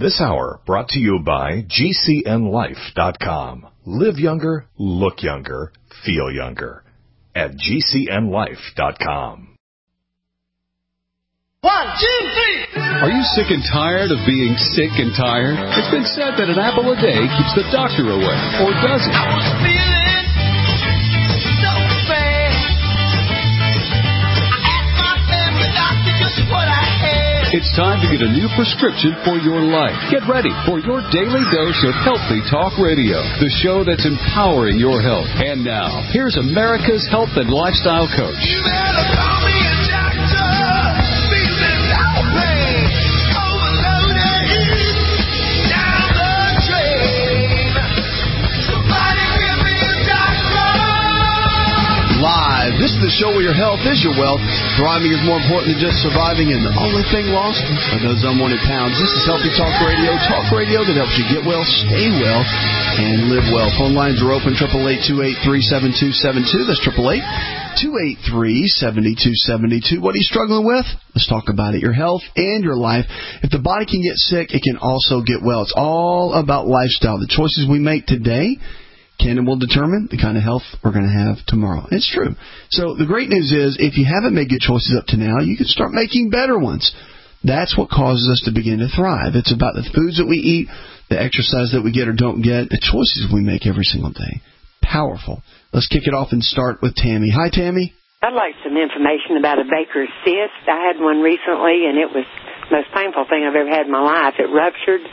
This hour brought to you by GCNLife.com. Live younger, look younger, feel younger. At GCNLife.com. 1, 2, 3. Are you sick and tired of being sick and tired? It's been said that an apple a day keeps the doctor away. Or does it? I was feeling so bad. I asked my family doctor just what I had. It's time to get a new prescription for your life. Get ready for your daily dose of Healthy Talk Radio, the show that's empowering your health. And now, here's America's health and lifestyle coach. You better call me a doctor. Feeling no pain. Overloaded. Down the drain. Somebody give me a doctor. Live. This is the show where your health is your wealth. Thriving is more important than just surviving, and the only thing lost are those unwanted pounds. This is Healthy Talk Radio that helps you get well, stay well, and live well. Phone lines are open, 888-283-7272. That's 888-283-7272. What are you struggling with? Let's talk about it. Your health and your life. If the body can get sick, it can also get well. It's all about lifestyle. The choices we make today can and will determine the kind of health we're going to have tomorrow. It's true. So the great news is, if you haven't made good choices up to now, you can start making better ones. That's what causes us to begin to thrive. It's about the foods that we eat, the exercise that we get or don't get, the choices we make every single day. Powerful. Let's kick it off and start with Tammy. Hi, Tammy. I'd like some information about a Baker's cyst. I had one recently, and it was the most painful thing I've ever had in my life. It ruptured.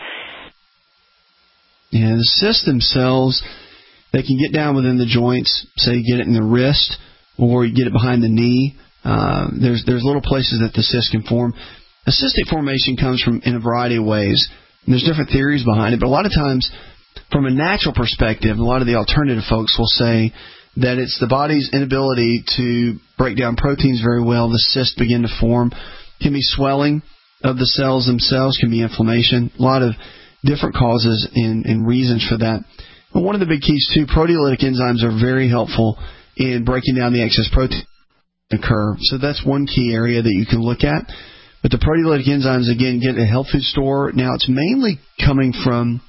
Yeah, the cysts themselves, they can get down within the joints. Say you get it in the wrist or you get it behind the knee. There's little places that the cyst can form. A cystic formation comes from in a variety of ways. And there's different theories behind it, but a lot of times, from a natural perspective, a lot of the alternative folks will say that it's the body's inability to break down proteins very well. The cysts begin to form. Can be swelling of the cells themselves, can be inflammation. A lot of different causes and reasons for that. And one of the big keys, too, proteolytic enzymes are very helpful in breaking down the excess protein that occur. So that's one key area that you can look at. But the proteolytic enzymes, again, get at a health food store. Now, it's mainly coming from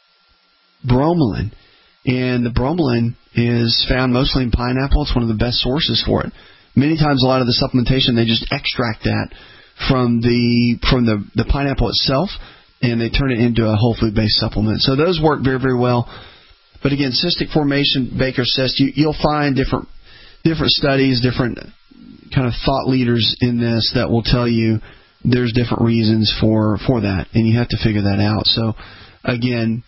bromelain. And the bromelain is found mostly in pineapple. It's one of the best sources for it. Many times, a lot of the supplementation, they just extract that from the pineapple itself, and they turn it into a whole food-based supplement. So those work very, very well. But again, cystic formation, Baker's cyst, you'll find different studies, different kind of thought leaders in this that will tell you there's different reasons for that, and you have to figure that out. So again,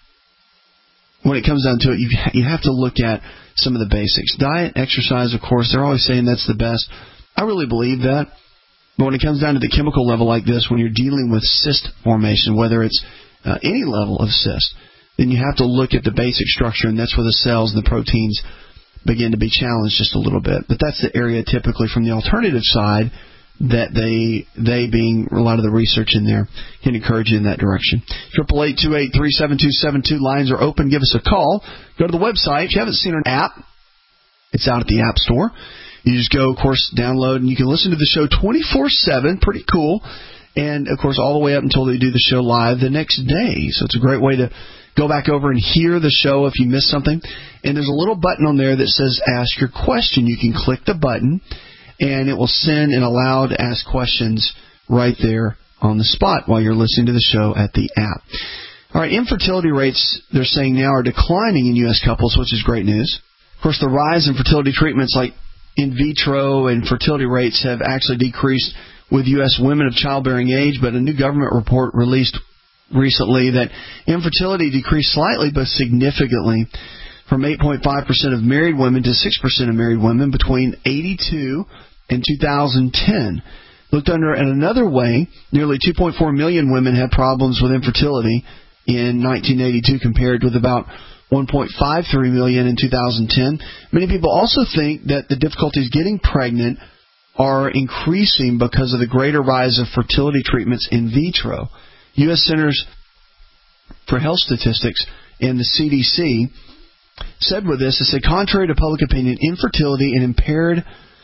when it comes down to it, you have to look at some of the basics. Diet, exercise, of course, they're always saying that's the best. I really believe that. But when it comes down to the chemical level like this, when you're dealing with cyst formation, whether it's any level of cyst, then you have to look at the basic structure, and that's where the cells and the proteins begin to be challenged just a little bit. But that's the area typically from the alternative side that they being a lot of the research in there can encourage you in that direction. 888-283-7272. Lines are open. Give us a call. Go to the website. If you haven't seen an app, it's out at the App Store. You just go, of course, download, and you can listen to the show 24/7. Pretty cool. And, of course, all the way up until they do the show live the next day. So it's a great way to go back over and hear the show if you missed something. And there's a little button on there that says Ask Your Question. You can click the button, and it will send and allow to ask questions right there on the spot while you're listening to the show at the app. All right, infertility rates, they're saying now, are declining in U.S. couples, which is great news. Of course, the rise in fertility treatments like in vitro and fertility rates have actually decreased with U.S. women of childbearing age, but a new government report released recently that infertility decreased slightly but significantly from 8.5% of married women to 6% of married women between 1982 and 2010. Looked under in another way, nearly 2.4 million women had problems with infertility in 1982 compared with about 1.53 million in 2010. Many people also think that the difficulties getting pregnant are increasing because of the greater rise of fertility treatments in vitro. U.S. Centers for Health Statistics and the CDC said with this, it said, contrary to public opinion, infertility and impaired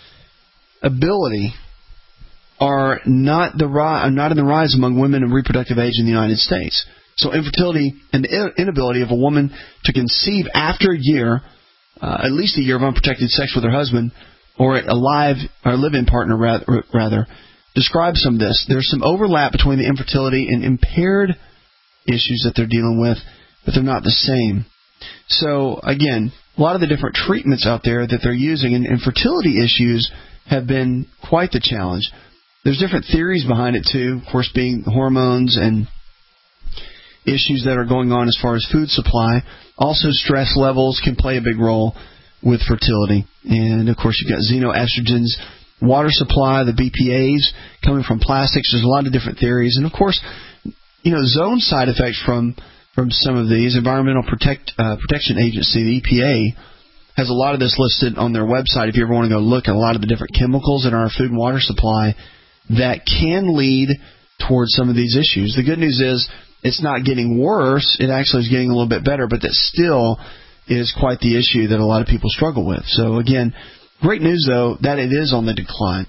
ability are not in the rise among women of reproductive age in the United States. So infertility and the inability of a woman to conceive after a year, at least a year of unprotected sex with her husband, or a live-in partner rather, describes some of this. There's some overlap between the infertility and impaired issues that they're dealing with, but they're not the same. So, again, a lot of the different treatments out there that they're using and infertility issues have been quite the challenge. There's different theories behind it, too, of course, being hormones and issues that are going on as far as food supply. Also, stress levels can play a big role with fertility. And, of course, you've got xenoestrogens, water supply, the BPAs coming from plastics. There's a lot of different theories. And, of course, zone side effects from some of these. Environmental Protection Agency, the EPA, has a lot of this listed on their website if you ever want to go look at a lot of the different chemicals in our food and water supply that can lead towards some of these issues. The good news is it's not getting worse. It actually is getting a little bit better, but that still is quite the issue that a lot of people struggle with. So, again, great news, though, that it is on the decline.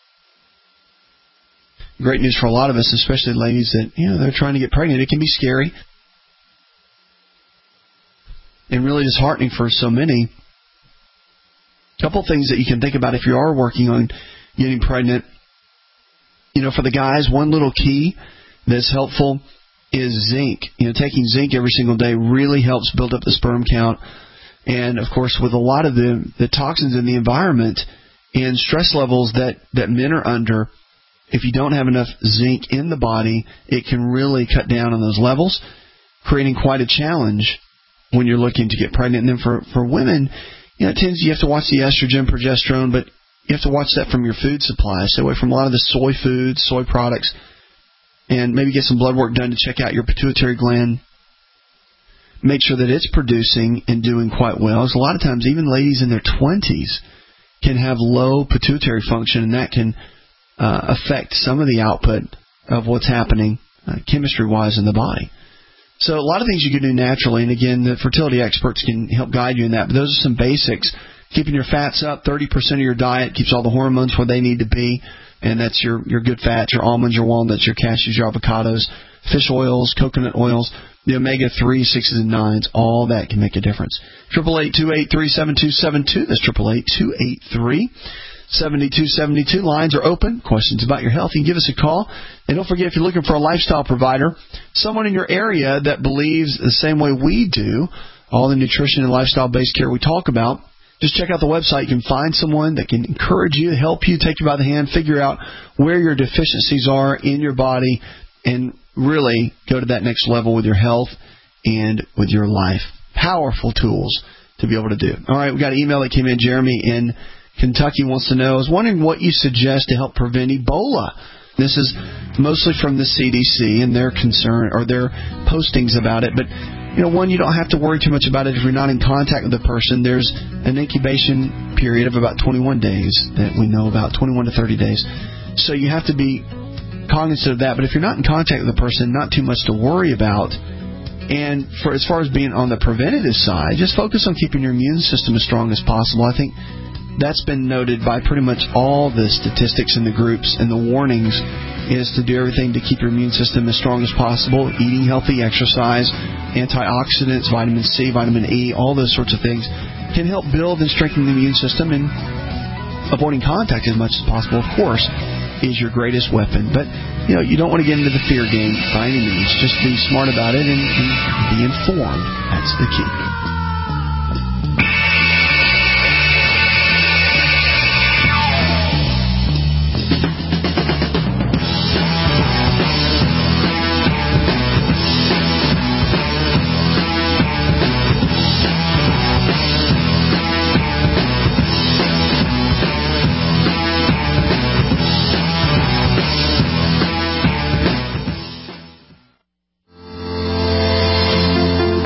Great news for a lot of us, especially ladies that, they're trying to get pregnant. It can be scary and really disheartening for so many. A couple things that you can think about if you are working on getting pregnant. For the guys, one little key that's helpful is zinc. Taking zinc every single day really helps build up the sperm count. And, of course, with a lot of the toxins in the environment and stress levels that men are under, if you don't have enough zinc in the body, it can really cut down on those levels, creating quite a challenge when you're looking to get pregnant. And then for women, you have to watch the estrogen, progesterone, but you have to watch that from your food supply. Stay away from a lot of the soy foods, soy products, and maybe get some blood work done to check out your pituitary gland. Make sure that it's producing and doing quite well. Because a lot of times, even ladies in their 20s can have low pituitary function, and that can affect some of the output of what's happening chemistry-wise in the body. So a lot of things you can do naturally, and again, the fertility experts can help guide you in that. But those are some basics. Keeping your fats up, 30% of your diet keeps all the hormones where they need to be, and that's your good fats, your almonds, your walnuts, your cashews, your avocados, fish oils, coconut oils, the omega-3, 6s, and 9s. All that can make a difference. 888-283-7272. That's 888-283-7272. Lines are open. Questions about your health, you can give us a call. And don't forget, if you're looking for a lifestyle provider, someone in your area that believes the same way we do, all the nutrition and lifestyle-based care we talk about, just check out the website. You can find someone that can encourage you, help you, take you by the hand, figure out where your deficiencies are in your body, and really go to that next level with your health and with your life. Powerful tools to be able to do. All right, we got an email that came in. Jeremy in Kentucky wants to know, I was wondering what you suggest to help prevent Ebola. This is mostly from the CDC and their concern or their postings about it. But, one, you don't have to worry too much about it if you're not in contact with the person. There's an incubation period of about 21 days that we know about, 21 to 30 days. So you have to be cognizant of that. But if you're not in contact with the person, not too much to worry about. And as far as being on the preventative side, just focus on keeping your immune system as strong as possible. I think that's been noted by pretty much all the statistics in the groups, and the warnings is to do everything to keep your immune system as strong as possible, eating healthy, exercise, antioxidants, vitamin C, vitamin E, all those sorts of things can help build and strengthen the immune system, and avoiding contact as much as possible, of course, is your greatest weapon. But, you don't want to get into the fear game by any means. Just be smart about it and be informed. That's the key.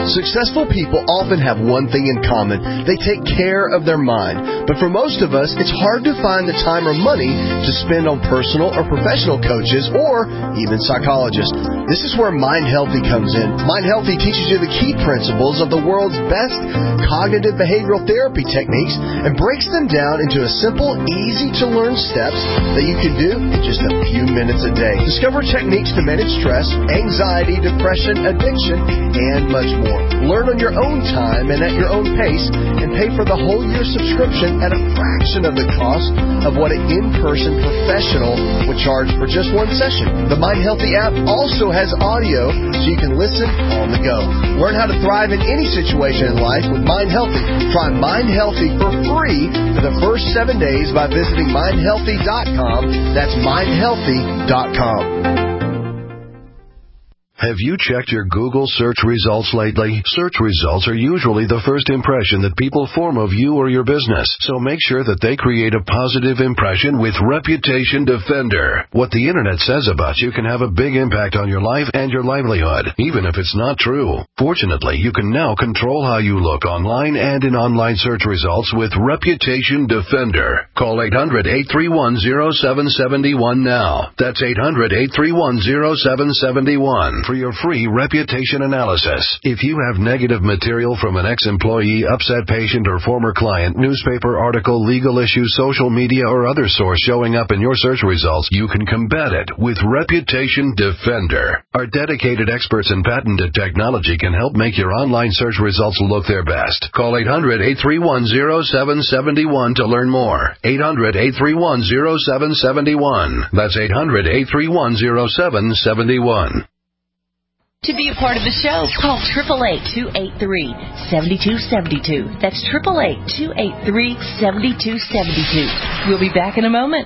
Successful people often have one thing in common. They take care of their mind. But for most of us, it's hard to find the time or money to spend on personal or professional coaches or even psychologists. This is where Mind Healthy comes in. Mind Healthy teaches you the key principles of the world's best cognitive behavioral therapy techniques and breaks them down into a simple, easy-to-learn steps that you can do in just a few minutes a day. Discover techniques to manage stress, anxiety, depression, addiction, and much more. Learn on your own time and at your own pace, and pay for the whole year subscription at a fraction of the cost of what an in-person professional would charge for just one session. The Mind Healthy app also has audio so you can listen on the go. Learn how to thrive in any situation in life with Mind Healthy. Try Mind Healthy for free for the first 7 days by visiting mindhealthy.com. That's mindhealthy.com. Have you checked your Google search results lately? Search results are usually the first impression that people form of you or your business, so make sure that they create a positive impression with Reputation Defender. What the Internet says about you can have a big impact on your life and your livelihood, even if it's not true. Fortunately, you can now control how you look online and in online search results with Reputation Defender. Call 800-831-0771 now. That's 800-831-0771. For your free reputation analysis. If you have negative material from an ex-employee, upset patient, or former client, newspaper article, legal issue, social media, or other source showing up in your search results, you can combat it with Reputation Defender. Our dedicated experts in patented technology can help make your online search results look their best. Call 800-831-0771 to learn more. 800-831-0771. That's 800-831-0771. To be a part of the show, call 888-283-7272. That's 888-283-7272. We'll be back in a moment.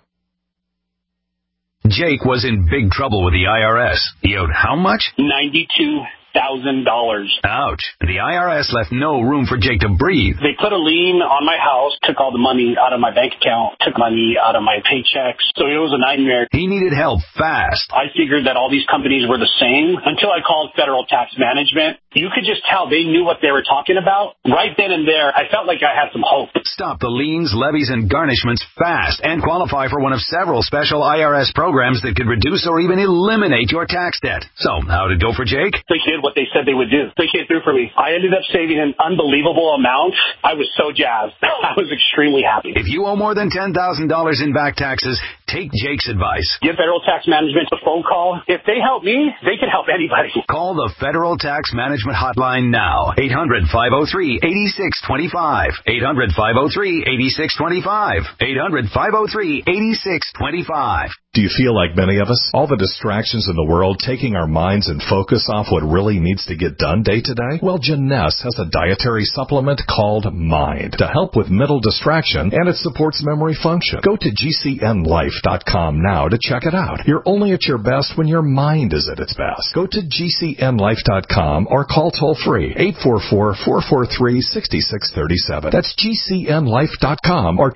Jake was in big trouble with the IRS. He owed how much? $92,000. Ouch. The IRS left no room for Jake to breathe. They put a lien on my house, took all the money out of my bank account, took money out of my paychecks. So it was a nightmare. He needed help fast. I figured that all these companies were the same until I called Federal Tax Management. You could just tell they knew what they were talking about. Right then and there, I felt like I had some hope. Stop the liens, levies, and garnishments fast and qualify for one of several special IRS programs that could reduce or even eliminate your tax debt. So, how'd it go for Jake? They did what they said they would do. They came through for me. I ended up saving an unbelievable amount. I was so jazzed. I was extremely happy. If you owe more than $10,000 in back taxes, take Jake's advice. Give Federal Tax Management a phone call. If they help me, they can help anybody. Call the Federal Tax Management Hotline now. 800-503-8625. 800-503-8625. 800-503-8625. Do you feel like many of us? All the distractions in the world taking our minds and focus off what really needs to get done day to day? Well, Janess has a dietary supplement called Mind to help with mental distraction, and it supports memory function. Go to GCNlife.com now to check it out. You're only at your best when your mind is at its best. Go to GCNlife.com or call toll-free 844-443-6637. That's GCNlife.com or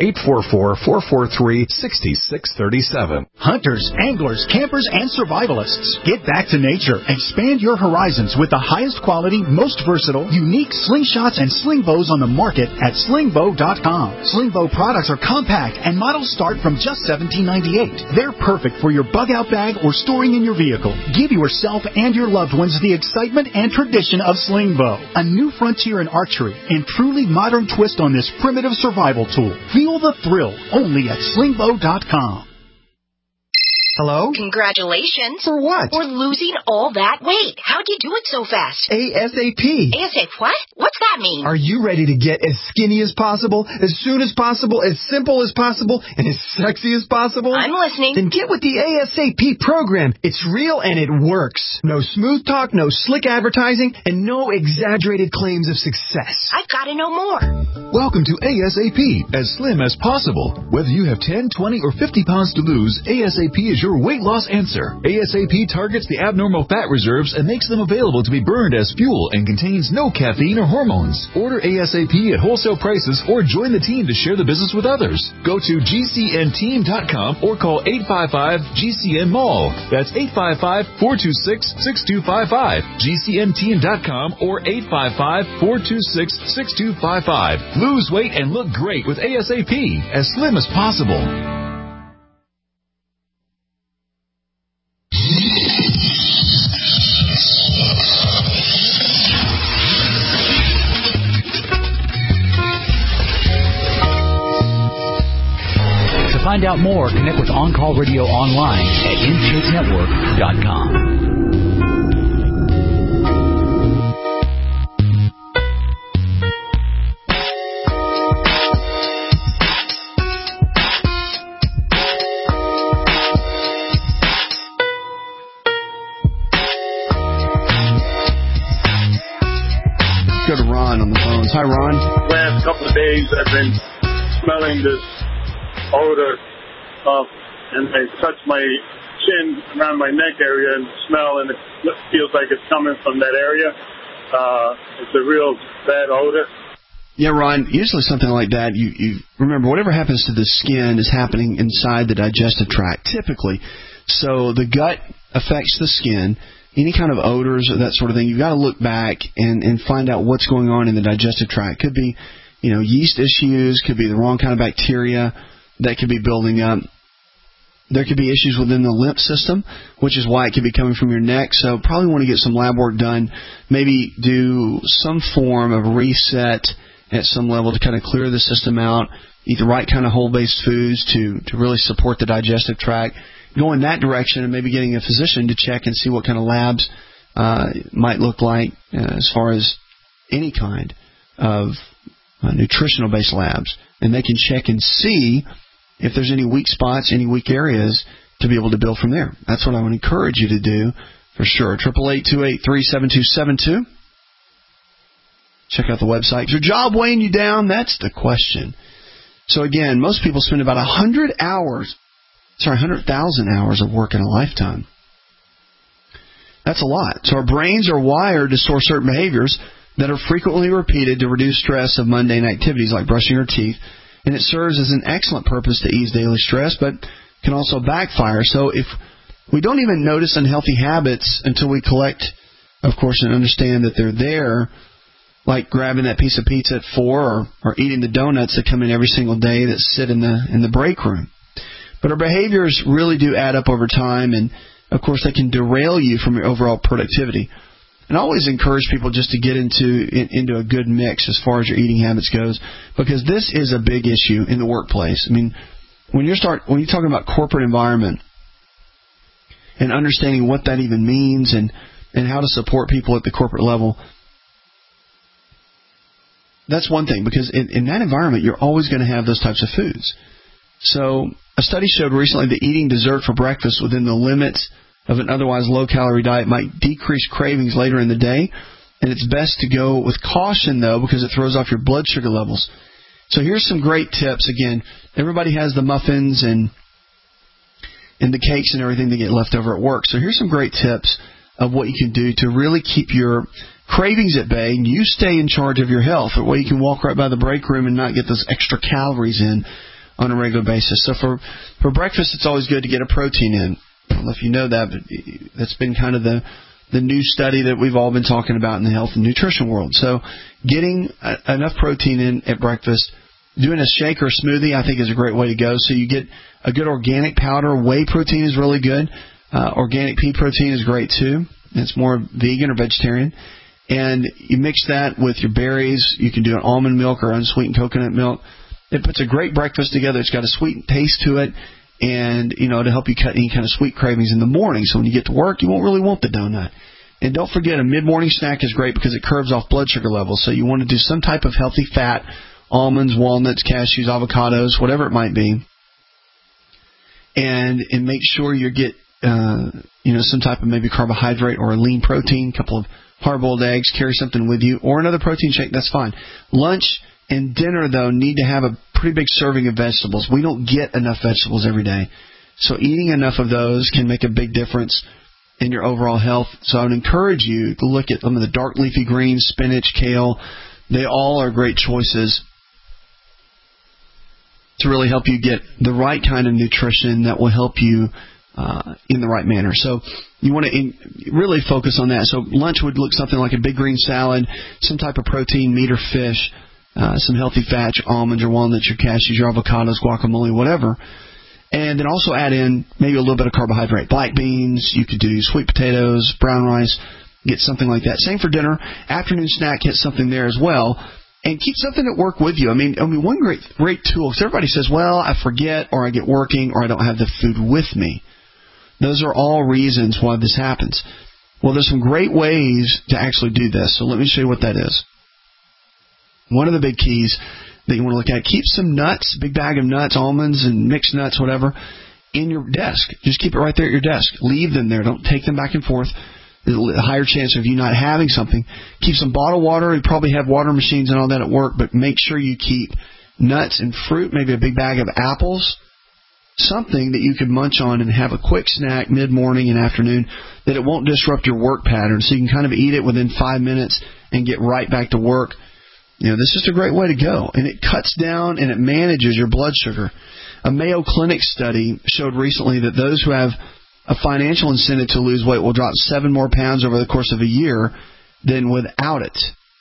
844-443-6637. Hunters, anglers, campers, and survivalists. Get back to nature. Expand your horizons with the highest quality, most versatile, unique slingshots and sling bows on the market at slingbow.com. Slingbow products are compact and models start from just $17.98. They're perfect for your bug-out bag or storing in your vehicle. Give yourself and your loved ones the excitement and tradition of Slingbow, a new frontier in archery and truly modern twist on this primitive survival tool. Feel the thrill only at slingbow.com. Hello? Congratulations. For what? For losing all that weight. How'd you do it so fast? ASAP. ASAP what? What's that mean? Are you ready to get as skinny as possible, as soon as possible, as simple as possible, and as sexy as possible? I'm listening. Then get with the ASAP program. It's real and it works. No smooth talk, no slick advertising, and no exaggerated claims of success. I've got to know more. Welcome to ASAP, as slim as possible. Whether you have 10, 20, or 50 pounds to lose, ASAP is your your weight loss answer. ASAP targets the abnormal fat reserves and makes them available to be burned as fuel and contains no caffeine or hormones. Order ASAP at wholesale prices or join the team to share the business with others. Go to GCNteam.com or call 855-GCN-MALL. That's 855-426-6255. GCNteam.com or 855-426-6255. Lose weight and look great with ASAP, as slim as possible. To find out more, connect with On Call Radio online at InShapeNetwork.com. Go to Ron on the phones. Hi, Ron. Last couple of days, I've been smelling this odor, and I touch my chin around my neck area and smell, and it feels like it's coming from that area. It's a real bad odor. Yeah, Ron, usually something like that, you remember, whatever happens to the skin is happening inside the digestive tract, typically. So the gut affects the skin. Any kind of odors or that sort of thing, you've got to look back and find out what's going on in the digestive tract. Could be, yeast issues, could be the wrong kind of bacteria that could be building up. There could be issues within the lymph system, which is why it could be coming from your neck. So probably want to get some lab work done, maybe do some form of reset at some level to kind of clear the system out, eat the right kind of whole-based foods to really support the digestive tract. Go in that direction and maybe getting a physician to check and see what kind of labs might look like as far as any kind of nutritional-based labs. And they can check and see if there's any weak spots, any weak areas to be able to build from there. That's what I would encourage you to do for sure. 888-283-7272. Check out the website. Is your job weighing you down? That's the question. So again, most people spend about 100,000 hours of work in a lifetime. That's a lot. So our brains are wired to store certain behaviors that are frequently repeated to reduce stress of mundane activities like brushing your teeth. And it serves as an excellent purpose to ease daily stress, but can also backfire. So if we don't even notice unhealthy habits until we collect, of course, and understand that they're there, like grabbing that piece of pizza at 4 or eating the donuts that come in every single day that sit in the break room. But our behaviors really do add up over time, and, of course, they can derail you from your overall productivity. And I always encourage people just to get into a good mix as far as your eating habits goes, because this is a big issue in the workplace. I mean, when you're talking about corporate environment and understanding what that even means and how to support people at the corporate level, that's one thing, because in that environment, you're always going to have those types of foods. So a study showed recently that eating dessert for breakfast within the limits of an otherwise low-calorie diet might decrease cravings later in the day. And it's best to go with caution, though, because it throws off your blood sugar levels. So here's some great tips. Again, everybody has the muffins and the cakes and everything that get left over at work. So here's some great tips of what you can do to really keep your cravings at bay and you stay in charge of your health. That way you can walk right by the break room and not get those extra calories in on a regular basis. So for breakfast, it's always good to get a protein in. I don't know if you know that, but that's been kind of the new study that we've all been talking about in the health and nutrition world. So getting enough protein in at breakfast, doing a shake or smoothie, I think is a great way to go. So you get a good organic powder. Whey protein is really good. Organic pea protein is great too. It's more vegan or vegetarian. And you mix that with your berries. You can do an almond milk or unsweetened coconut milk. It puts a great breakfast together. It's got a sweet taste to it. And, to help you cut any kind of sweet cravings in the morning. So when you get to work, you won't really want the donut. And don't forget, a mid-morning snack is great because it curbs off blood sugar levels. So you want to do some type of healthy fat, almonds, walnuts, cashews, avocados, whatever it might be. And make sure you get, some type of maybe carbohydrate or a lean protein, a couple of hard-boiled eggs, carry something with you, or another protein shake, that's fine. Lunch and dinner, though, need to have a pretty big serving of vegetables. We don't get enough vegetables every day. So eating enough of those can make a big difference in your overall health. So I would encourage you to look at some of the dark leafy greens, spinach, kale. They all are great choices to really help you get the right kind of nutrition that will help you in the right manner. So you want to really focus on that. So lunch would look something like a big green salad, some type of protein, meat or fish, some healthy fats, your almonds, your walnuts, your cashews, your avocados, guacamole, whatever. And then also add in maybe a little bit of carbohydrate. Black beans, you could do sweet potatoes, brown rice, get something like that. Same for dinner. Afternoon snack, get something there as well. And keep something at work with you. I mean, one great tool, because everybody says, well, I forget, or I get working, or I don't have the food with me. Those are all reasons why this happens. Well, there's some great ways to actually do this. So let me show you what that is. One of the big keys that you want to look at, keep some nuts, big bag of nuts, almonds and mixed nuts, whatever, in your desk. Just keep it right there at your desk. Leave them there. Don't take them back and forth. There's a higher chance of you not having something. Keep some bottled water. You probably have water machines and all that at work, but make sure you keep nuts and fruit, maybe a big bag of apples, something that you could munch on and have a quick snack mid-morning and afternoon that it won't disrupt your work pattern, so you can kind of eat it within 5 minutes and get right back to work. You know, this is a great way to go, and it cuts down and it manages your blood sugar. A Mayo Clinic study showed recently that those who have a financial incentive to lose weight will drop 7 more pounds over the course of a year than without it.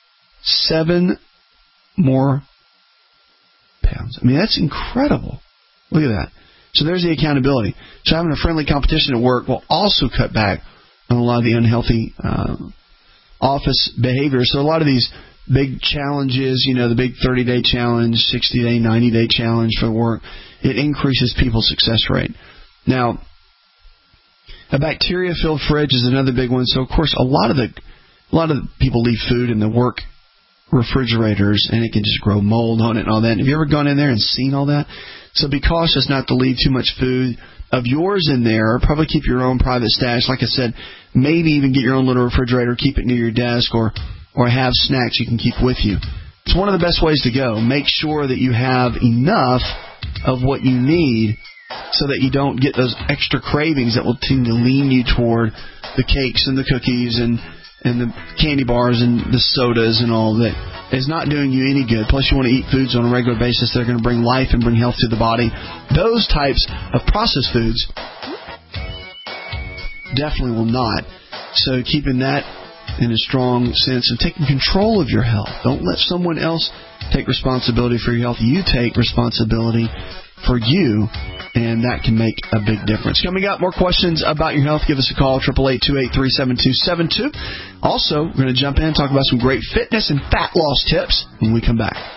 7 more pounds. I mean, that's incredible. Look at that. So there's the accountability. So having a friendly competition at work will also cut back on a lot of the unhealthy office behavior. So a lot of these big challenges, you know, the big 30-day challenge, 60-day, 90-day challenge for work, it increases people's success rate. Now, a bacteria-filled fridge is another big one. So, of course, a lot of the people leave food in the work refrigerators, and it can just grow mold on it and all that. Have you ever gone in there and seen all that? So be cautious not to leave too much food of yours in there. Probably keep your own private stash. Like I said, maybe even get your own little refrigerator, keep it near your desk, or have snacks you can keep with you. It's one of the best ways to go. Make sure that you have enough of what you need so that you don't get those extra cravings that will tend to lean you toward the cakes and the cookies and the candy bars and the sodas and all that is not doing you any good. Plus, you want to eat foods on a regular basis that are going to bring life and bring health to the body. Those types of processed foods definitely will not. So keeping that in a strong sense and taking control of your health. Don't let someone else take responsibility for your health. You take responsibility for you, and that can make a big difference. Coming up, more questions about your health. Give us a call, 888-283-7272. Also, we're going to jump in and talk about some great fitness and fat loss tips when we come back.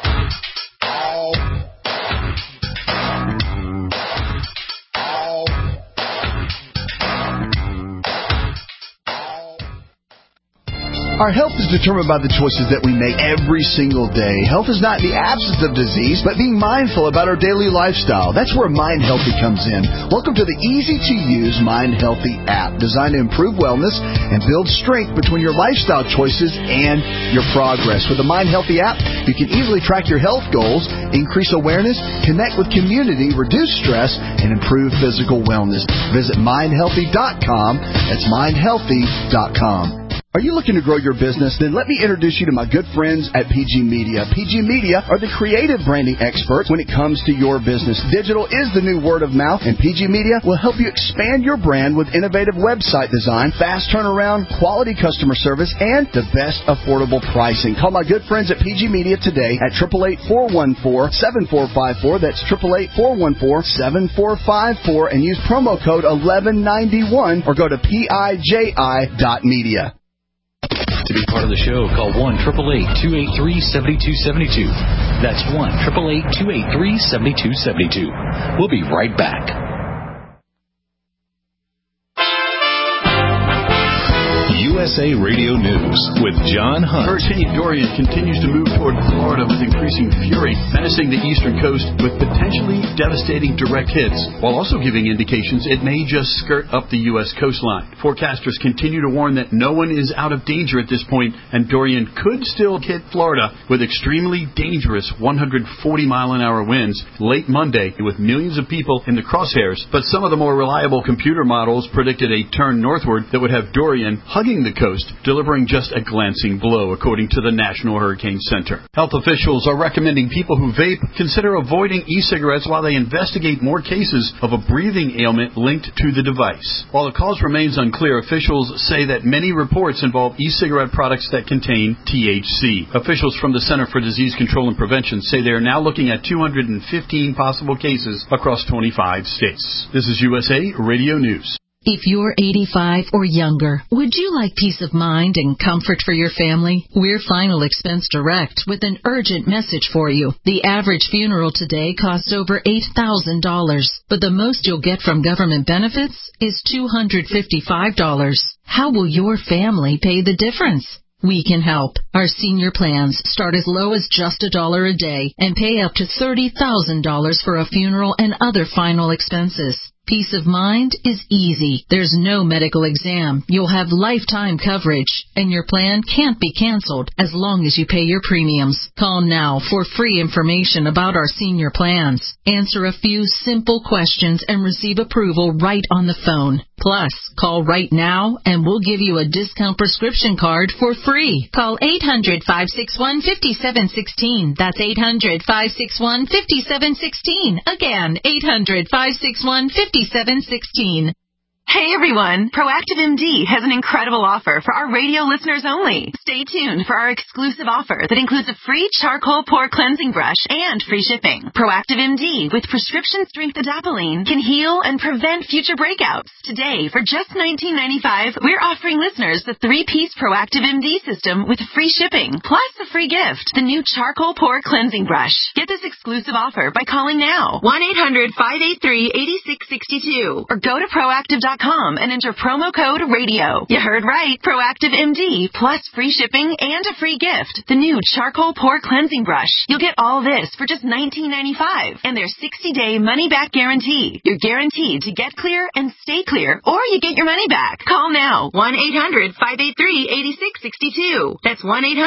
Our health is determined by the choices that we make every single day. Health is not the absence of disease, but being mindful about our daily lifestyle. That's where Mind Healthy comes in. Welcome to the easy-to-use Mind Healthy app, designed to improve wellness and build strength between your lifestyle choices and your progress. With the Mind Healthy app, you can easily track your health goals, increase awareness, connect with community, reduce stress, and improve physical wellness. Visit mindhealthy.com. That's mindhealthy.com. Are you looking to grow your business? Then let me introduce you to my good friends at PG Media. PG Media are the creative branding experts when it comes to your business. Digital is the new word of mouth, and PG Media will help you expand your brand with innovative website design, fast turnaround, quality customer service, and the best affordable pricing. Call my good friends at PG Media today at 888-414-7454. That's 888-414-7454, and use promo code 1191 or go to PIJI.media. To be part of the show, call 1-888-283-7272. That's 1-888-283-7272. We'll be right back. USA Radio News with John Hunt. Hurricane Dorian continues to move toward Florida with increasing fury, menacing the eastern coast with potentially devastating direct hits, while also giving indications it may just skirt up the U.S. coastline. Forecasters continue to warn that no one is out of danger at this point, and Dorian could still hit Florida with extremely dangerous 140-mile-an-hour winds late Monday, with millions of people in the crosshairs. But some of the more reliable computer models predicted a turn northward that would have Dorian hugging the coast, delivering just a glancing blow, according to the National Hurricane Center. Health officials are recommending people who vape consider avoiding e-cigarettes while they investigate more cases of a breathing ailment linked to the device. While the cause remains unclear, officials say that many reports involve e-cigarette products that contain THC. Officials from the Center for Disease Control and Prevention say they are now looking at 215 possible cases across 25 states. This is USA Radio News. If you're 85 or younger, would you like peace of mind and comfort for your family? We're Final Expense Direct with an urgent message for you. The average funeral today costs over $8,000, but the most you'll get from government benefits is $255. How will your family pay the difference? We can help. Our senior plans start as low as just $1 a day and pay up to $30,000 for a funeral and other final expenses. Peace of mind is easy. There's no medical exam. You'll have lifetime coverage, and your plan can't be canceled as long as you pay your premiums. Call now for free information about our senior plans. Answer a few simple questions and receive approval right on the phone. Plus, call right now and we'll give you a discount prescription card for free. Call 800-561-5716. That's 800-561-5716. Again, 800-561-5716. Hey everyone, Proactive MD has an incredible offer for our radio listeners only. Stay tuned for our exclusive offer that includes a free charcoal pore cleansing brush and free shipping. Proactive MD with prescription strength adapalene can heal and prevent future breakouts. Today, for just $19.95, we're offering listeners the 3-piece Proactive MD system with free shipping, plus a free gift, the new charcoal pore cleansing brush. Get this exclusive offer by calling now, 1-800-583-8662, or go to proactive.com and enter promo code RADIO. You heard right. Proactive MD plus free shipping and a free gift. The new charcoal pore cleansing brush. You'll get all this for just $19.95 and their 60-day money-back guarantee. You're guaranteed to get clear and stay clear, or you get your money back. Call now. 1-800-583-8662. That's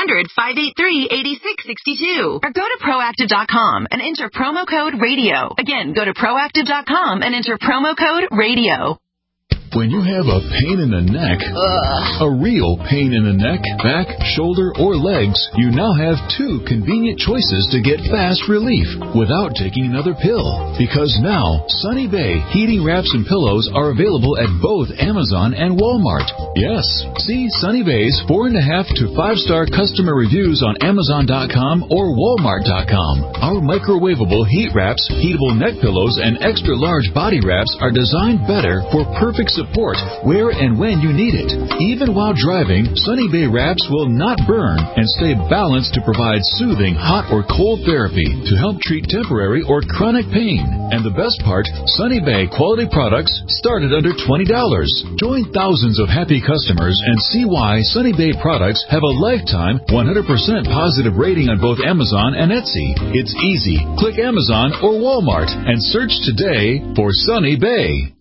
1-800-583-8662. Or go to proactive.com and enter promo code RADIO. Again, go to proactive.com and enter promo code RADIO. When you have a pain in the neck, a real pain in the neck, back, shoulder, or legs, you now have 2 convenient choices to get fast relief without taking another pill. Because now, Sunny Bay heating wraps and pillows are available at both Amazon and Walmart. Yes, see Sunny Bay's 4.5 to 5-star customer reviews on Amazon.com or Walmart.com. Our microwavable heat wraps, heatable neck pillows, and extra large body wraps are designed better for perfect support where and when you need it. Even while driving, Sunny Bay wraps will not burn and stay balanced to provide soothing hot or cold therapy to help treat temporary or chronic pain. And the best part, Sunny Bay quality products start at under $20. Join thousands of happy customers and see why Sunny Bay products have a lifetime 100% positive rating on both Amazon and Etsy. It's easy. Click Amazon or Walmart and search today for Sunny Bay.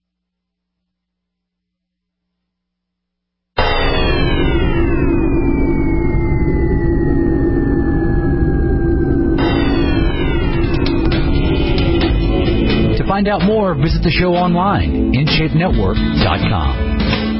To find out more, visit the show online, InShapeNetwork.com.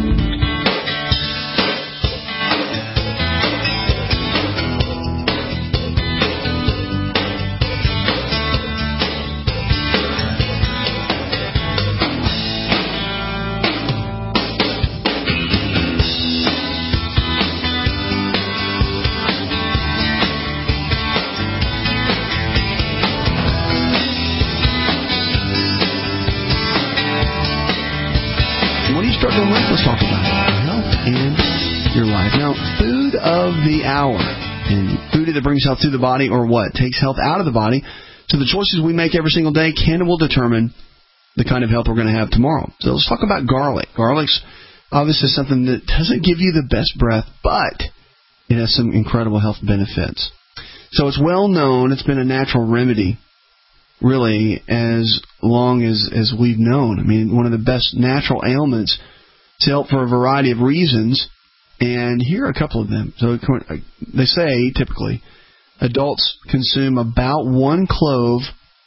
Let's talk about health and your life. Now, food of the hour. And food either brings health to the body or what? Takes health out of the body. So the choices we make every single day can and will determine the kind of health we're going to have tomorrow. So let's talk about garlic. Garlic's Obviously something that doesn't give you the best breath, but it has some incredible health benefits. So it's well known. It's been a natural remedy, really, as long as we've known. I mean, one of the best natural ailments to help for a variety of reasons, and here are a couple of them. So they say, typically, adults consume about 1 clove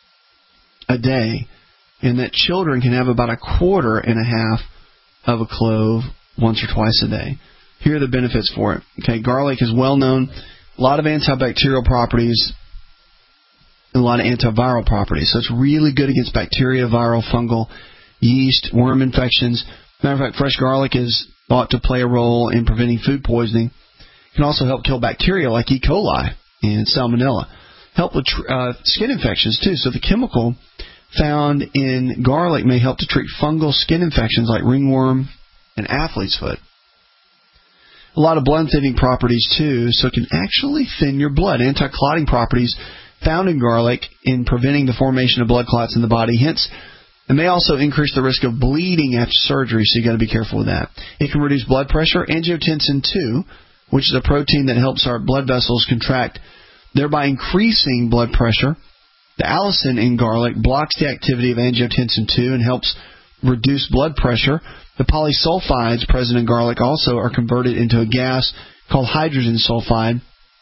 a day, and that children can have about 1.25 of a clove once or twice a day. Here are the benefits for it. Okay, garlic is well known. A lot of antibacterial properties and a lot of antiviral properties. So it's really good against bacteria, viral, fungal, yeast, worm infections. Matter of fact, fresh garlic is thought to play a role in preventing food poisoning. It can also help kill bacteria like E. coli and salmonella. Help with skin infections, too. So the chemical found in garlic may help to treat fungal skin infections like ringworm and athlete's foot. A lot of blood thinning properties, too, so it can actually thin your blood. Anti-clotting properties found in garlic in preventing the formation of blood clots in the body. Hence, it may also increase the risk of bleeding after surgery, so you've got to be careful with that. It can reduce blood pressure. Angiotensin II, which is a protein that helps our blood vessels contract, thereby increasing blood pressure. The allicin in garlic blocks the activity of angiotensin II and helps reduce blood pressure. The polysulfides present in garlic also are converted into a gas called hydrogen sulfide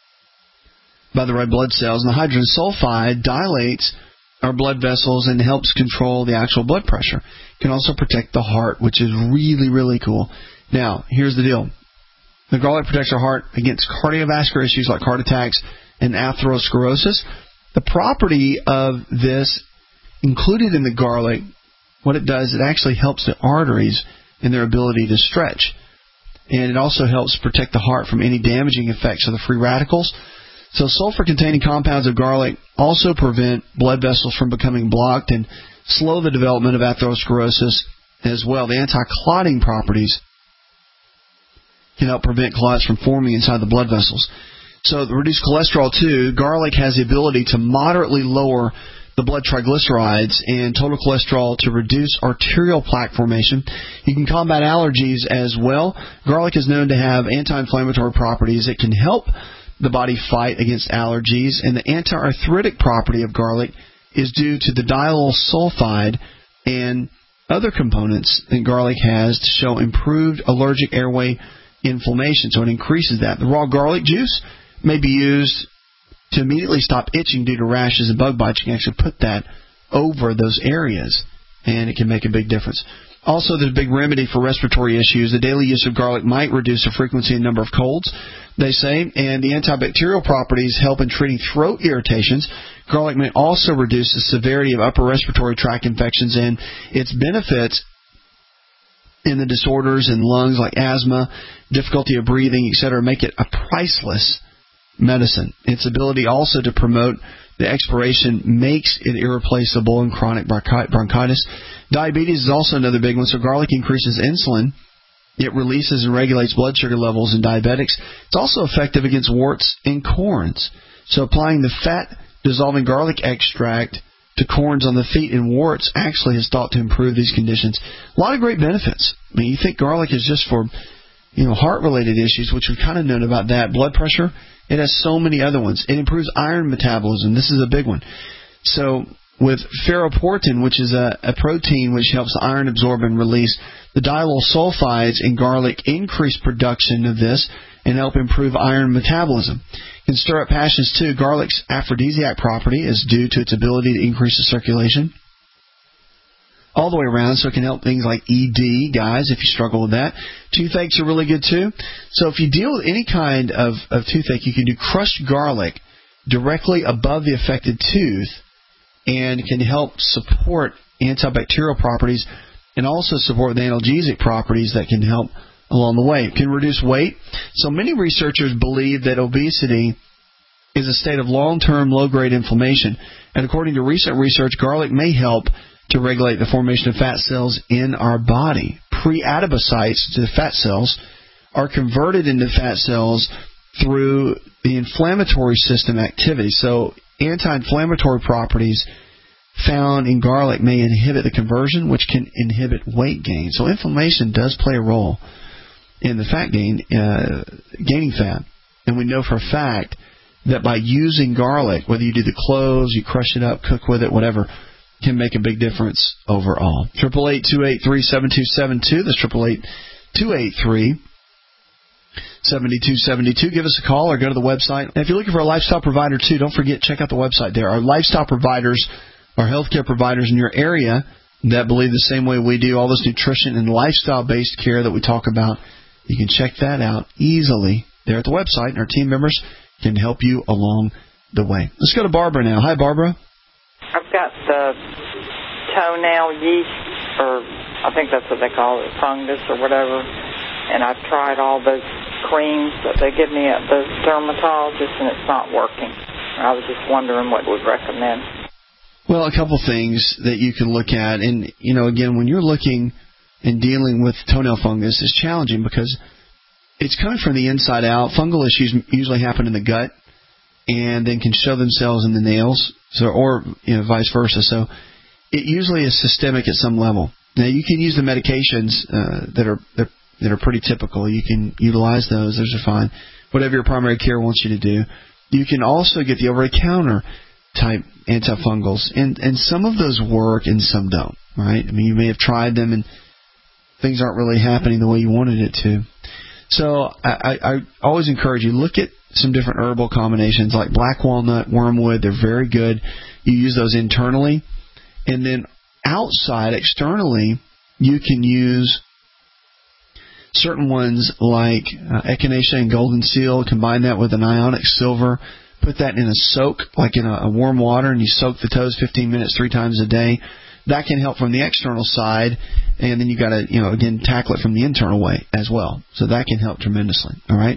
by the red blood cells. And the hydrogen sulfide dilates our blood vessels and helps control the actual blood pressure. It can also protect the heart, which is really, really cool. Now, here's the deal. The garlic protects our heart against cardiovascular issues like heart attacks and atherosclerosis. The property of this included in the garlic, what it does, it actually helps the arteries in their ability to stretch. And it also helps protect the heart from any damaging effects of the free radicals. So sulfur-containing compounds of garlic also prevent blood vessels from becoming blocked and slow the development of atherosclerosis as well. The anti-clotting properties can help prevent clots from forming inside the blood vessels. So to reduce cholesterol, too, garlic has the ability to moderately lower the blood triglycerides and total cholesterol to reduce arterial plaque formation. You can combat allergies as well. Garlic is known to have anti-inflammatory properties. It can help the body fight against allergies, and the anti-arthritic property of garlic is due to the diallyl sulfide and other components that garlic has to show improved allergic airway inflammation, so it increases that. The raw garlic juice may be used to immediately stop itching due to rashes and bug bites. You can actually put that over those areas, and it can make a big difference. Also, there's a big remedy for respiratory issues. The daily use of garlic might reduce the frequency and number of colds, they say, and the antibacterial properties help in treating throat irritations. Garlic may also reduce the severity of upper respiratory tract infections, and its benefits in the disorders in lungs like asthma, difficulty of breathing, etc., make it a priceless medicine. Its ability also to promote the expiration makes it irreplaceable in chronic bronchitis. Diabetes is also another big one. So garlic increases insulin. It releases and regulates blood sugar levels in diabetics. It's also effective against warts and corns. So applying the fat-dissolving garlic extract to corns on the feet and warts actually is thought to improve these conditions. A lot of great benefits. I mean, you think garlic is just for, heart-related issues, which we've kind of known about that. Blood pressure, it has so many other ones. It improves iron metabolism. This is a big one. So with ferroportin, which is a protein which helps the iron absorb and release, the diallyl sulfides in garlic increase production of this and help improve iron metabolism. It can stir up passions too. Garlic's aphrodisiac property is due to its ability to increase the circulation all the way around, so it can help things like ED, guys, if you struggle with that. Toothaches are really good too. So if you deal with any kind of toothache, you can do crushed garlic directly above the affected tooth, and can help support antibacterial properties and also support the analgesic properties that can help along the way. It can reduce weight. So many researchers believe that obesity is a state of long-term low-grade inflammation. And according to recent research, garlic may help to regulate the formation of fat cells in our body. Pre-adipocytes, the fat cells, are converted into fat cells through the inflammatory system activity. So anti-inflammatory properties found in garlic may inhibit the conversion, which can inhibit weight gain. So inflammation does play a role in the fat gain, gaining fat. And we know for a fact that by using garlic, whether you do the cloves, you crush it up, cook with it, whatever, can make a big difference overall. 888-283-7272. That's 888-283-7272. Give us a call or go to the website. And if you're looking for a lifestyle provider, too, don't forget, check out the website there. Our lifestyle providers are healthcare providers in your area that believe the same way we do, all this nutrition and lifestyle-based care that we talk about. You can check that out easily there at the website, and our team members can help you along the way. Let's go to Barbara now. Hi, Barbara. I've got the toenail yeast, or I think that's what they call it, fungus or whatever, and I've tried all those creams that they give me at the dermatologist, and it's not working. I was just wondering what you would recommend. Well, a couple things that you can look at, and, you know, again, when you're looking and dealing with toenail fungus, it's challenging because it's coming from the inside out. Fungal issues usually happen in the gut and then can show themselves in the nails, or vice versa. So it usually is systemic at some level. Now, you can use the medications that are pretty typical. You can utilize those. Those are fine. Whatever your primary care wants you to do. You can also get the over-the-counter type antifungals, and some of those work and some don't, right? I mean, you may have tried them and things aren't really happening the way you wanted it to. So I always encourage you, look at some different herbal combinations like black walnut, wormwood. They're very good. You use those internally. And then outside, externally, you can use certain ones like echinacea and golden seal. Combine that with an ionic silver. Put that in a soak, like in a warm water, and you soak the toes 15 minutes 3 times a day. That can help from the external side, and then you got to, again, tackle it from the internal way as well. So that can help tremendously. All right,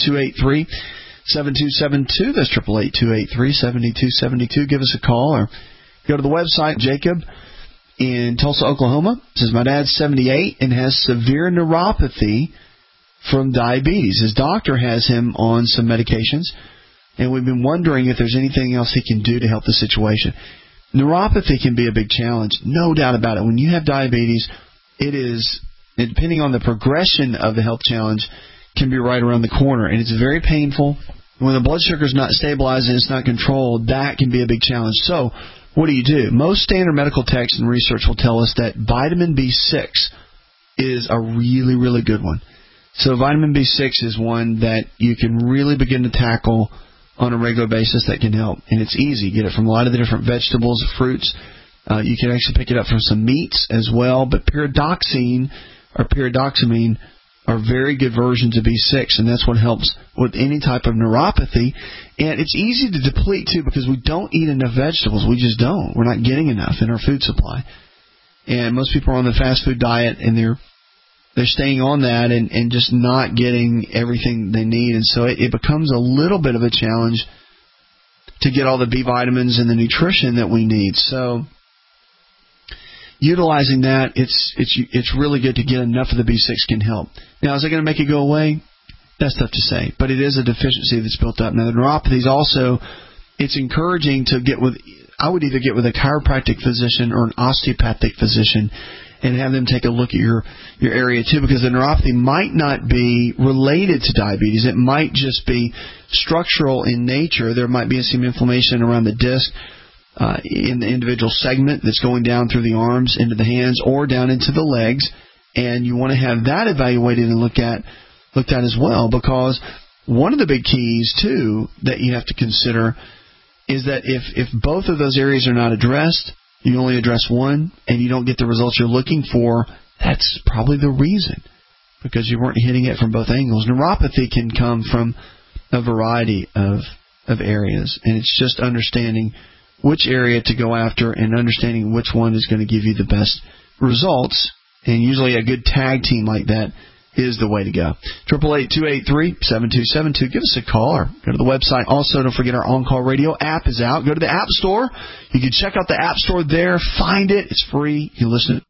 888-283-7272. That's 888-283-7272. Give us a call or go to the website. Jacob in Tulsa, Oklahoma says, my dad's 78 and has severe neuropathy from diabetes. His doctor has him on some medications, and we've been wondering if there's anything else he can do to help the situation. Neuropathy can be a big challenge, no doubt about it. When you have diabetes, it is, depending on the progression of the health challenge, can be right around the corner, and it's very painful. When the blood sugar is not stabilized and it's not controlled, that can be a big challenge. So what do? Most standard medical texts and research will tell us that vitamin B6 is a really, really good one. So vitamin B6 is one that you can really begin to tackle on a regular basis that can help. And it's easy. Get it from a lot of the different vegetables, fruits. You can actually pick it up from some meats as well. But pyridoxine or pyridoxamine are very good versions of B6, and that's what helps with any type of neuropathy. And it's easy to deplete, too, because we don't eat enough vegetables. We just don't. We're not getting enough in our food supply. And most people are on the fast food diet, and they're staying on that and just not getting everything they need. And so it becomes a little bit of a challenge to get all the B vitamins and the nutrition that we need. So utilizing that, it's really good to get enough of the B6 can help. Now, is it going to make it go away? That's tough to say, but it is a deficiency that's built up. Now, the neuropathy is also, it's encouraging to get with, I would either get with a chiropractic physician or an osteopathic physician and have them take a look at your area too, because the neuropathy might not be related to diabetes. It might just be structural in nature. There might be some inflammation around the disc in the individual segment that's going down through the arms into the hands or down into the legs, and you want to have that evaluated and looked at as well, because one of the big keys too that you have to consider is that if both of those areas are not addressed, you only address one, and you don't get the results you're looking for, that's probably the reason, because you weren't hitting it from both angles. Neuropathy can come from a variety of areas, and it's just understanding which area to go after and understanding which one is going to give you the best results, and usually a good tag team like that is the way to go. 888-283-7272. Give us a call or go to the website. Also, don't forget our On-Call Radio app is out. Go to the App Store. You can check out the App Store there. Find it. It's free. You can listen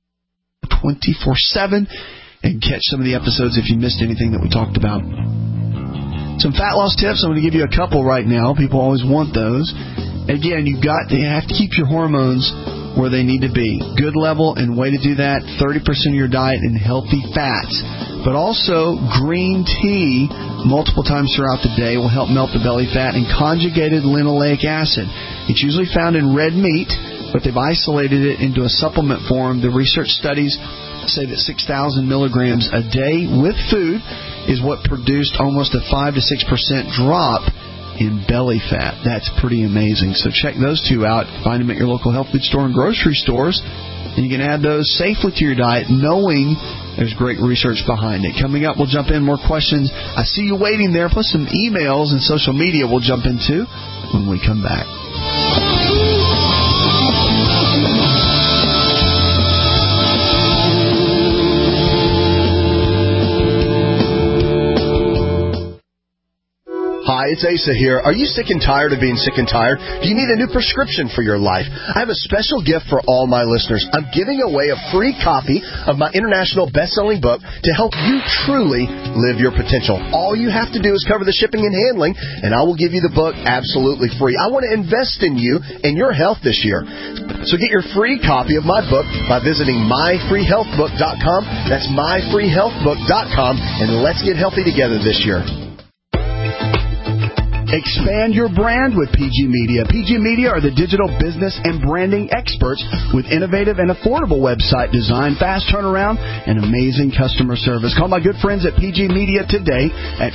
24/7 and catch some of the episodes if you missed anything that we talked about. Some fat loss tips. I'm going to give you a couple right now. People always want those. Again, you have to keep your hormones where they need to be. Good level, and way to do that, 30% of your diet in healthy fats. But also, green tea multiple times throughout the day will help melt the belly fat, and conjugated linoleic acid. It's usually found in red meat, but they've isolated it into a supplement form. The research studies say that 6,000 milligrams a day with food is what produced almost a 5 to 6% drop in belly fat. That's pretty amazing. So check those two out. Find them at your local health food store and grocery stores. And you can add those safely to your diet, knowing there's great research behind it. Coming up, we'll jump in more questions. I see you waiting there, plus some emails and social media we'll jump into when we come back. Hi, it's Asa here. Are you sick and tired of being sick and tired? Do you need a new prescription for your life? I have a special gift for all my listeners. I'm giving away a free copy of my international best-selling book to help you truly live your potential. All you have to do is cover the shipping and handling, and I will give you the book absolutely free. I want to invest in you and your health this year. So get your free copy of my book by visiting myfreehealthbook.com. That's myfreehealthbook.com, and let's get healthy together this year. Expand your brand with PG Media. PG Media are the digital business and branding experts with innovative and affordable website design, fast turnaround, and amazing customer service. Call my good friends at PG Media today at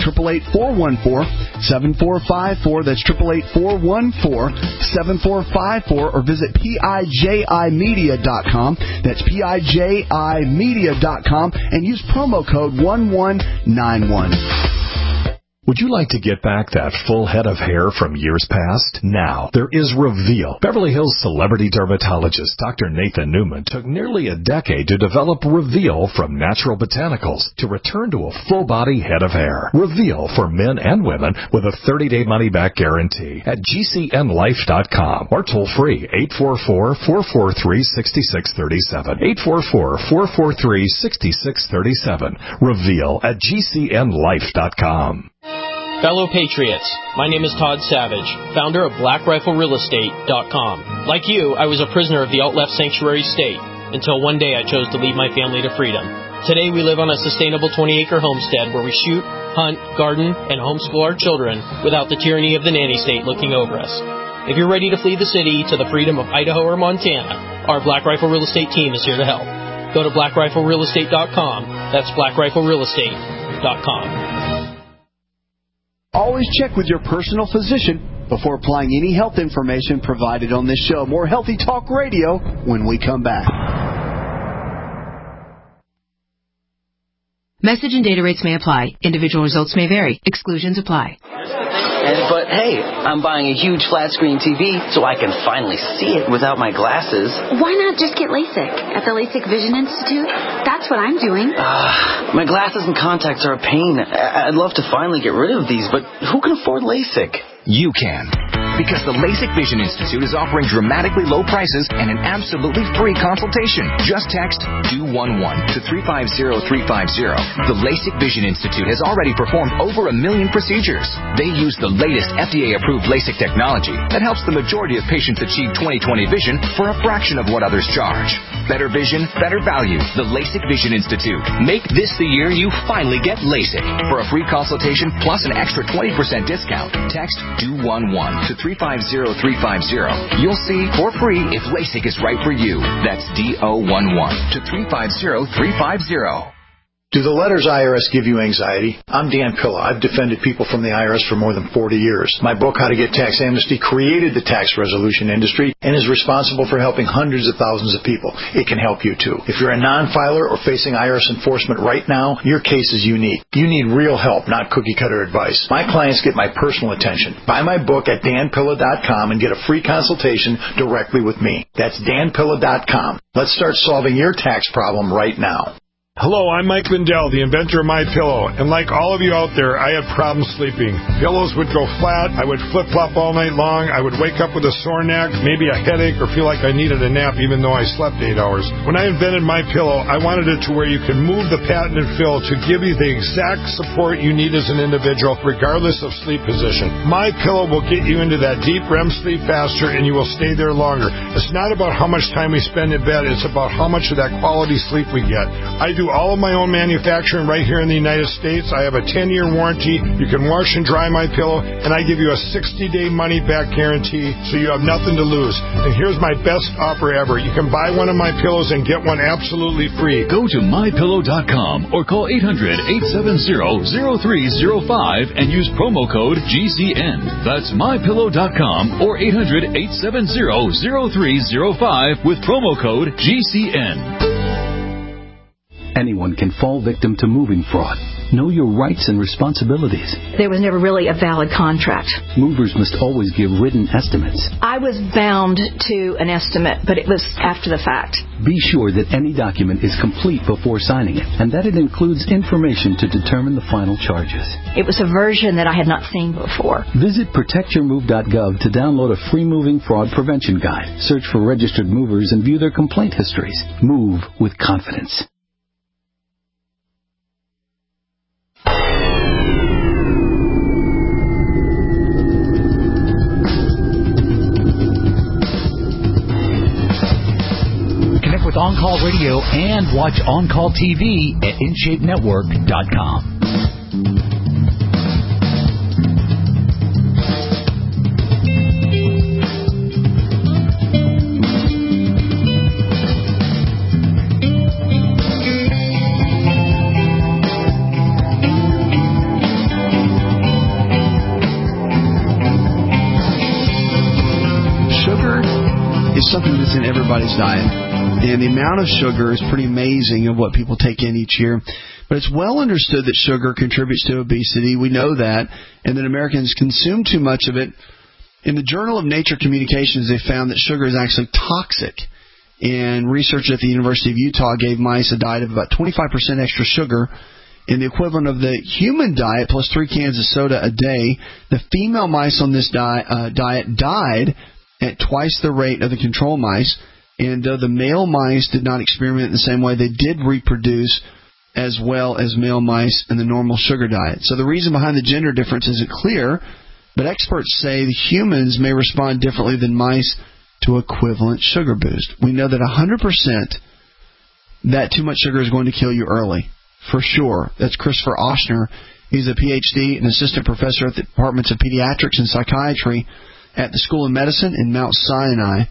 888-414-7454. That's 888-414-7454, or visit PIJImedia.com. That's PIJImedia.com, and use promo code 1191. Would you like to get back that full head of hair from years past? Now, there is Reveal. Beverly Hills celebrity dermatologist Dr. Nathan Newman took nearly a decade to develop Reveal from natural botanicals to return to a full-body head of hair. Reveal for men and women with a 30-day money-back guarantee at GCNlife.com or toll-free 844-443-6637. 844-443-6637. Reveal at GCNlife.com. Fellow Patriots, my name is Todd Savage, founder of BlackRifleRealEstate.com. Like you, I was a prisoner of the out-left sanctuary state until one day I chose to lead my family to freedom. Today we live on a sustainable 20-acre homestead where we shoot, hunt, garden, and homeschool our children without the tyranny of the nanny state looking over us. If you're ready to flee the city to the freedom of Idaho or Montana, our Black Rifle Real Estate team is here to help. Go to BlackRifleRealEstate.com. That's BlackRifleRealEstate.com. Always check with your personal physician before applying any health information provided on this show. More Healthy Talk Radio when we come back. Message and data rates may apply. Individual results may vary. Exclusions apply. But hey, I'm buying a huge flat-screen TV so I can finally see it without my glasses. Why not just get LASIK at the LASIK Vision Institute? That's what I'm doing. My glasses and contacts are a pain. I'd love to finally get rid of these, but who can afford LASIK? You can. Because the LASIK Vision Institute is offering dramatically low prices and an absolutely free consultation. Just text DO11 to 350350. The LASIK Vision Institute has already performed over 1 million procedures. They use the latest FDA-approved LASIK technology that helps the majority of patients achieve 20/20 vision for a fraction of what others charge. Better vision, better value. The LASIK Vision Institute. Make this the year you finally get LASIK. For a free consultation plus an extra 20% discount, text DO11 to 350350. You'll see for free if LASIK is right for you. That's DO11 to 350350. Do the letters IRS give you anxiety? I'm Dan Pilla. I've defended people from the IRS for more than 40 years. My book, How to Get Tax Amnesty, created the tax resolution industry and is responsible for helping hundreds of thousands of people. It can help you, too. If you're a non-filer or facing IRS enforcement right now, your case is unique. You need real help, not cookie-cutter advice. My clients get my personal attention. Buy my book at danpilla.com and get a free consultation directly with me. That's danpilla.com. Let's start solving your tax problem right now. Hello, I'm Mike Lindell, the inventor of MyPillow, and like all of you out there, I had problems sleeping. Pillows would go flat, I would flip-flop all night long, I would wake up with a sore neck, maybe a headache, or feel like I needed a nap even though I slept 8 hours. When I invented MyPillow, I wanted it to where you can move the patented fill to give you the exact support you need as an individual, regardless of sleep position. MyPillow will get you into that deep REM sleep faster, and you will stay there longer. It's not about how much time we spend in bed, it's about how much of that quality sleep we get. I do all of my own manufacturing right here in the United States. I have a 10-year warranty. You can wash and dry my pillow, and I give you a 60-day money-back guarantee, so you have nothing to lose. And here's my best offer ever. You can buy one of my pillows and get one absolutely free. Go to mypillow.com or call 800-870-0305 and use promo code GCN. That's mypillow.com or 800-870-0305 with promo code GCN. Anyone can fall victim to moving fraud. Know your rights and responsibilities. There was never really a valid contract. Movers must always give written estimates. I was bound to an estimate, but it was after the fact. Be sure that any document is complete before signing it, and that it includes information to determine the final charges. It was a version that I had not seen before. Visit protectyourmove.gov to download a free moving fraud prevention guide. Search for registered movers and view their complaint histories. Move with confidence. With On Call Radio and watch On Call TV at InShapeNetwork.com. Sugar is something that's in everybody's diet. And the amount of sugar is pretty amazing of what people take in each year. But it's well understood that sugar contributes to obesity. We know that. And that Americans consume too much of it. In the Journal of Nature Communications, they found that sugar is actually toxic. And research at the University of Utah gave mice a diet of about 25% extra sugar. In the equivalent of the human diet plus 3 cans of soda a day, the female mice on this diet died at twice the rate of the control mice. And though the male mice did not experiment in the same way, they did reproduce as well as male mice in the normal sugar diet. So the reason behind the gender difference isn't clear, but experts say the humans may respond differently than mice to equivalent sugar boost. We know that 100% that too much sugar is going to kill you early, for sure. That's Christopher Ochsner. He's a Ph.D. and assistant professor at the Departments of Pediatrics and Psychiatry at the School of Medicine in Mount Sinai.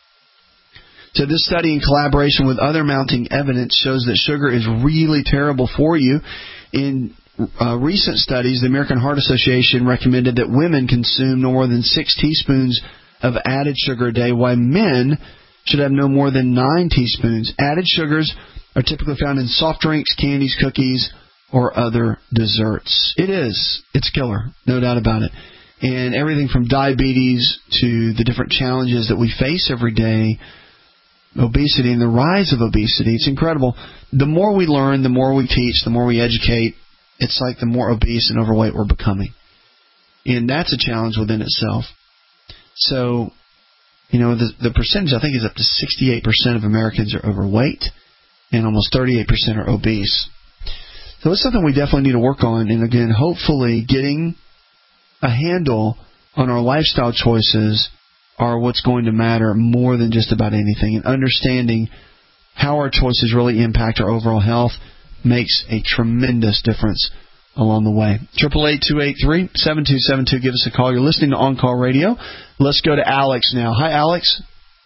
So this study, in collaboration with other mounting evidence, shows that sugar is really terrible for you. In recent studies, the American Heart Association recommended that women consume no more than 6 teaspoons of added sugar a day, while men should have no more than 9 teaspoons. Added sugars are typically found in soft drinks, candies, cookies, or other desserts. It's killer, no doubt about it. And everything from diabetes to the different challenges that we face every day, obesity and the rise of obesity. It's incredible. The more we learn, the more we teach, the more we educate, it's like the more obese and overweight we're becoming. And that's a challenge within itself. So, the percentage, I think, is up to 68% of Americans are overweight and almost 38% are obese. So it's something we definitely need to work on. And again, hopefully getting a handle on our lifestyle choices are what's going to matter more than just about anything. And understanding how our choices really impact our overall health makes a tremendous difference along the way. 888-283-7272. Give us a call. You're listening to On Call Radio. Let's go to Alex now. Hi, Alex.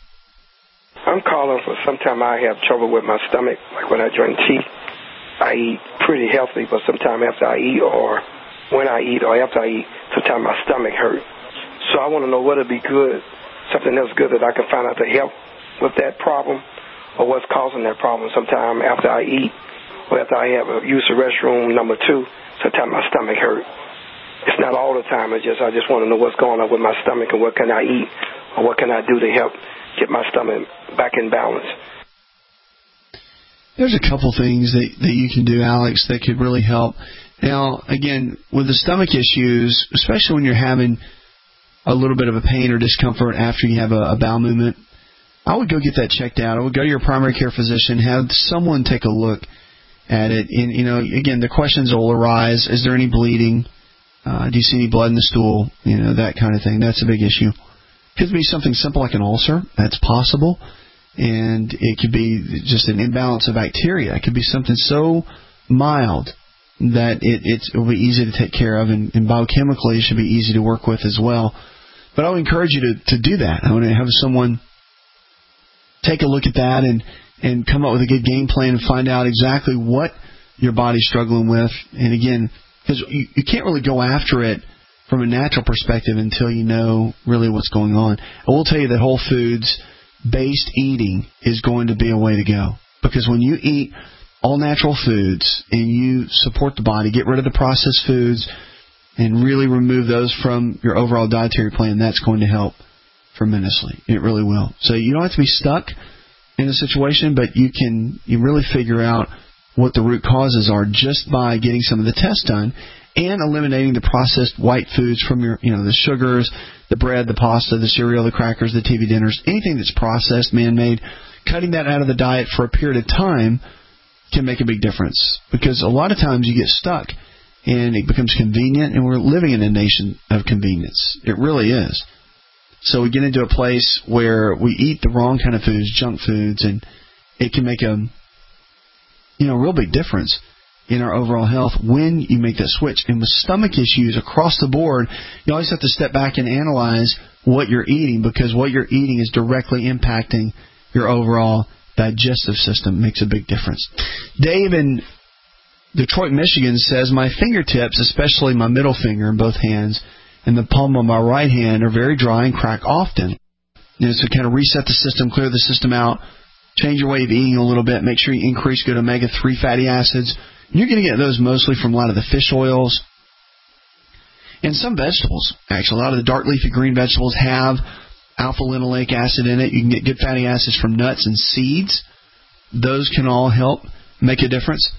I'm calling for sometimes I have trouble with my stomach. Like when I drink tea, I eat pretty healthy, but sometimes after I eat or when I eat or after I eat, sometimes my stomach hurts. So I want to know what would be good, something that's good that I can find out to help with that problem or what's causing that problem. Sometimes after I eat or after I have use the restroom, number 2, sometimes my stomach hurts. It's not all the time. I just want to know what's going on with my stomach and what can I eat or what can I do to help get my stomach back in balance. There's a couple things that you can do, Alex, that could really help. Now, again, with the stomach issues, especially when you're having a little bit of a pain or discomfort after you have a bowel movement, I would go get that checked out. I would go to your primary care physician, have someone take a look at it. And, again, the questions will arise. Is there any bleeding? Do you see any blood in the stool? That kind of thing. That's a big issue. Could be something simple like an ulcer. That's possible. And it could be just an imbalance of bacteria. It could be something so mild that it will be easy to take care of, and biochemically it should be easy to work with as well. But I would encourage you to do that. I want to have someone take a look at that and come up with a good game plan and find out exactly what your body's struggling with. And again, because you can't really go after it from a natural perspective until you know really what's going on. I will tell you that whole foods-based eating is going to be a way to go. Because when you eat all natural foods and you support the body, get rid of the processed foods, and really remove those from your overall dietary plan, that's going to help tremendously. It really will. So you don't have to be stuck in a situation, but you really figure out what the root causes are just by getting some of the tests done and eliminating the processed white foods from your, the sugars, the bread, the pasta, the cereal, the crackers, the TV dinners, anything that's processed, man-made. Cutting that out of the diet for a period of time can make a big difference, because a lot of times you get stuck and it becomes convenient, and we're living in a nation of convenience. It really is. So we get into a place where we eat the wrong kind of foods, junk foods, and it can make a real big difference in our overall health when you make that switch. And with stomach issues across the board, you always have to step back and analyze what you're eating, because what you're eating is directly impacting your overall digestive system. Makes a big difference. Dave in Detroit, Michigan says, my fingertips, especially my middle finger in both hands and the palm of my right hand, are very dry and crack often. So kind of reset the system, clear the system out, change your way of eating a little bit, make sure you increase good omega-3 fatty acids. You're going to get those mostly from a lot of the fish oils and some vegetables. Actually, a lot of the dark leafy green vegetables have alpha-linoleic acid in it. You can get good fatty acids from nuts and seeds. Those can all help make a difference.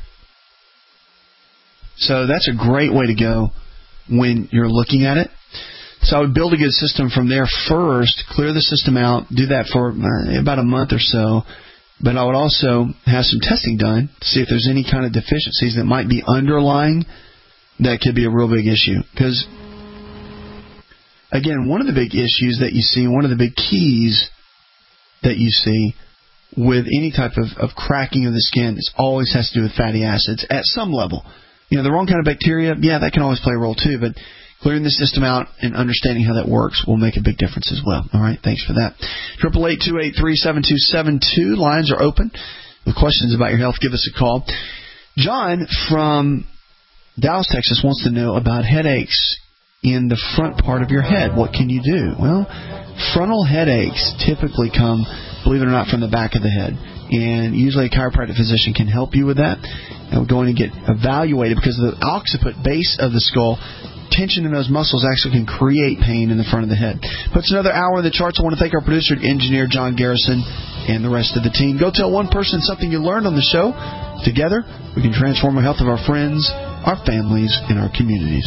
So that's a great way to go when you're looking at it. So I would build a good system from there first, clear the system out, do that for about a month or so. But I would also have some testing done to see if there's any kind of deficiencies that might be underlying that could be a real big issue. Because, again, one of the big issues that you see, one of the big keys that you see with any type of cracking of the skin, it always has to do with fatty acids at some level. The wrong kind of bacteria, that can always play a role too, but clearing the system out and understanding how that works will make a big difference as well. All right, thanks for that. 888-283-7272. Lines are open. With questions about your health, give us a call. John from Dallas, Texas wants to know about headaches in the front part of your head. What can you do? Well, frontal headaches typically come, believe it or not, from the back of the head. And usually a chiropractic physician can help you with that. And we're going to get evaluated because of the occiput base of the skull. Tension in those muscles actually can create pain in the front of the head. Puts another hour in the charts. I want to thank our producer, engineer John Garrison, and the rest of the team. Go tell one person something you learned on the show. Together, we can transform the health of our friends, our families, and our communities.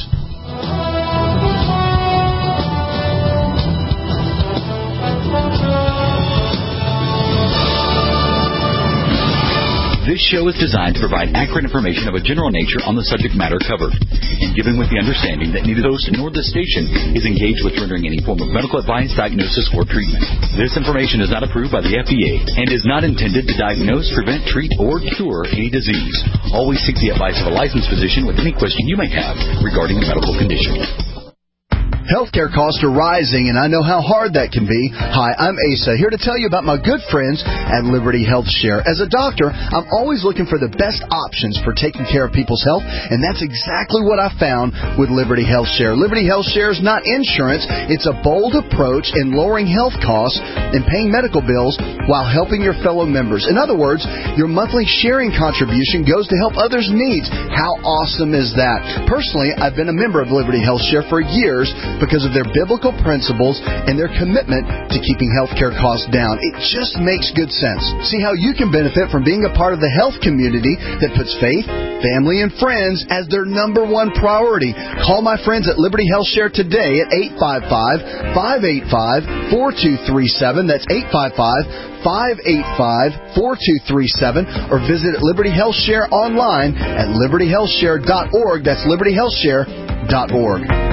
This show is designed to provide accurate information of a general nature on the subject matter covered, and given with the understanding that neither the host nor the station is engaged with rendering any form of medical advice, diagnosis, or treatment. This information is not approved by the FDA and is not intended to diagnose, prevent, treat, or cure any disease. Always seek the advice of a licensed physician with any question you may have regarding a medical condition. Healthcare costs are rising, and I know how hard that can be. Hi, I'm Asa, here to tell you about my good friends at Liberty Health Share. As a doctor, I'm always looking for the best options for taking care of people's health, and that's exactly what I found with Liberty Health Share. Liberty Health Share is not insurance. It's a bold approach in lowering health costs and paying medical bills while helping your fellow members. In other words, your monthly sharing contribution goes to help others' needs. How awesome is that? Personally, I've been a member of Liberty Health Share for years because of their biblical principles and their commitment to keeping healthcare costs down. It just makes good sense. See how you can benefit from being a part of the health community that puts faith, family, and friends as their number one priority. Call my friends at Liberty Health Share today at 855-585-4237. That's 855-585-4237, or visit Liberty Health Share online at libertyhealthshare.org. That's libertyhealthshare.org.